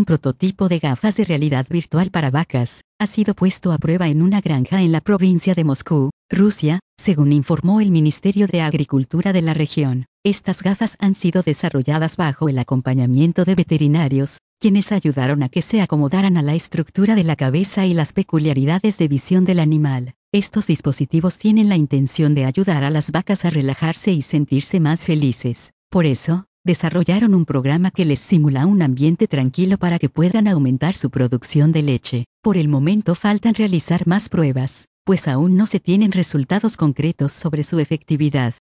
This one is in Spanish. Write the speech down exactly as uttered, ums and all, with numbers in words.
un prototipo de gafas de realidad virtual para vacas, ha sido puesto a prueba en una granja en la provincia de Moscú, Rusia, según informó el Ministerio de Agricultura de la región. Estas gafas han sido desarrolladas bajo el acompañamiento de veterinarios, quienes ayudaron a que se acomodaran a la estructura de la cabeza y las peculiaridades de visión del animal. Estos dispositivos tienen la intención de ayudar a las vacas a relajarse y sentirse más felices. Por eso, desarrollaron un programa que les simula un ambiente tranquilo para que puedan aumentar su producción de leche. Por el momento faltan realizar más pruebas, pues aún no se tienen resultados concretos sobre su efectividad.